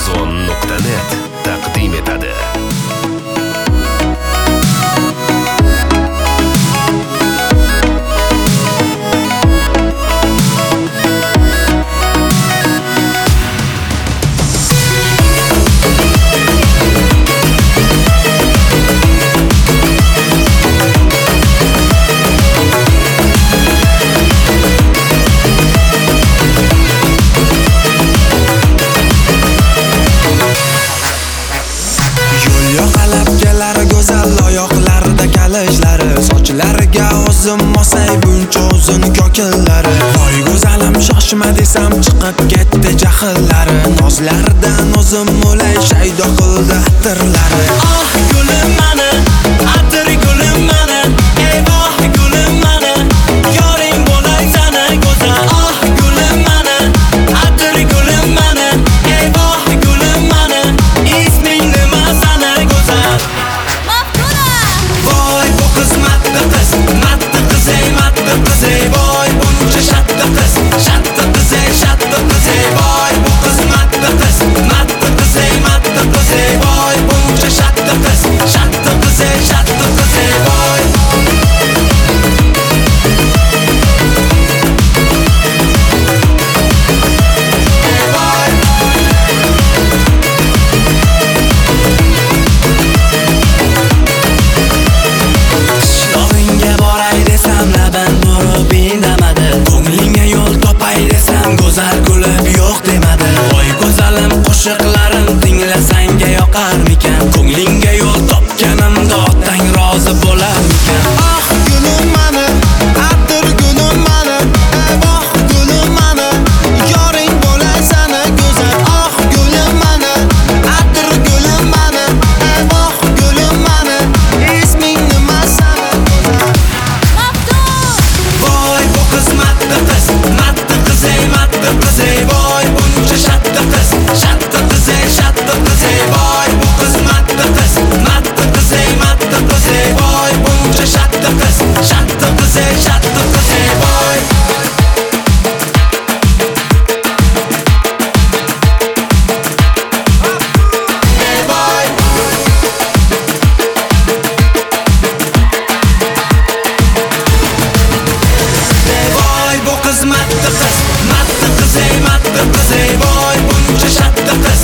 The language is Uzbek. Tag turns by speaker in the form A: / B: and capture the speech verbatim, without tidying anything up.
A: Amazon nuqta net taqdim etadi.
B: Sochlariga o'zim mosay buncha uzun kokillari. Voy go'zalim shoshma desam chiqib ketdi jahllari. Nozlaridan o'zim o'lay shaydo qildi atirlari. Ah gulim mani, atir gulim mani, ey voh gulim mani, yoring bo'lay sana go'zal. Ah gulim mani, atir gulim mani, ey voh gulim mani, isming nima sana go'zal. Voy bu qismatli qiz, matli qiz ey matli qiz ey voy buncha shatli qiz, shatli qiz ey shatli qiz ey voy bu qismatli qiz, matli qiz ey matli qiz ey voy buncha shatli qiz, shatli qiz ey shatli qiz ey voy. Go'zal kulib yo'q demadi. Voy go'zalim qo'shiqlarim tinglasanga yoqarmikan? Ko'nglingga yo'l topganimda otang rozi bo'larmikan? Ah gulim mani, atir gulim mani, ey voh gulim mani, yoring bo'lay sana go'zal. Ah gulim mani, atir gulim mani, ey voh gulim mani, isming nima sana go'zal. Voy bu qismatli qiz, matli qiz ey matli qiz ey voy buncha shatli qiz, shatli qiz ey shatli qiz ey voy bu qiz matli qiz, matli qiz ey matli qiz ey voy buncha shatli qiz, shatli qiz ey shatli qiz ey voy. Voy bu qiz matli qiz, matli qiz ey matli qiz ey voy buncha shatli qiz,